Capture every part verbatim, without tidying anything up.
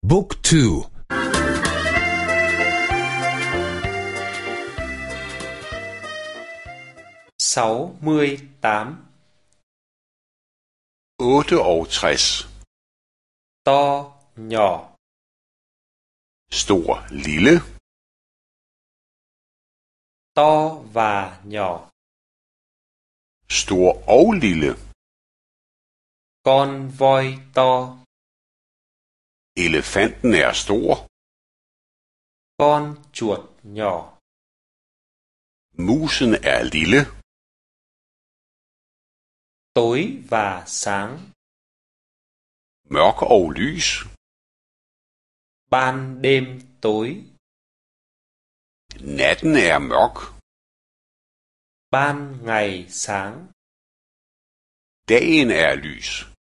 Book two. sáu mươi tám. otteogtres. To, nhỏ. Stor, lille. To và nhỏ. Stor og lille. Con voi to. Elefanten er stor. Con chuột nhỏ. Musen er lille. Tối và sáng. Mørk og lys. Ban đêm tối. Natten er mørk. Ban ngày sáng. Dagen er lys.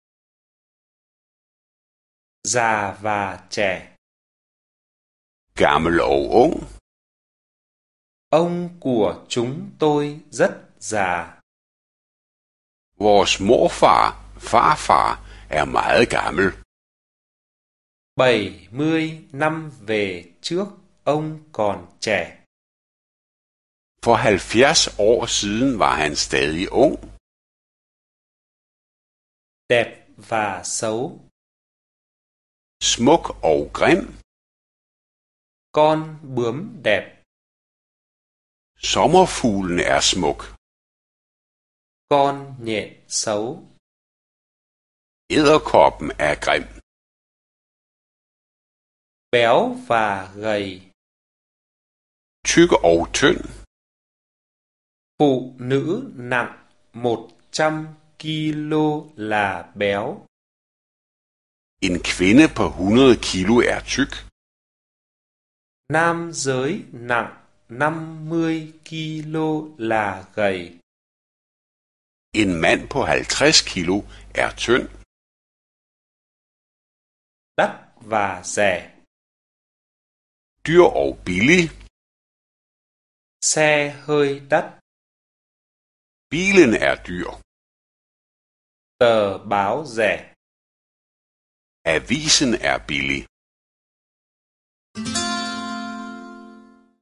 Già và trẻ. Gammel og ung. Ông của chúng tôi rất già. Vores morfar, farfar, er meget gammel. bảy mươi năm về trước, ông còn trẻ. For halvfjerds år siden var han stadig ung. Đẹp và xấu. Smuk og grim. Con bướm đẹp. Sommerfuglen er smuk. Con nhện xấu. Edderkoppen er grim. Béo và gầy. Tyk og tynd. Phụ nữ nặng một trăm kilo là béo. En kvinde på hundrede kilo er tyk. Nam giới nặng năm mươi kilo là gầy. En mand på halvtreds kilo er tynd. Đắt và rẻ. Dyr og billig. Xe hơi đắt. Bilen er dyr. Tờ báo rẻ. Avisen er billig.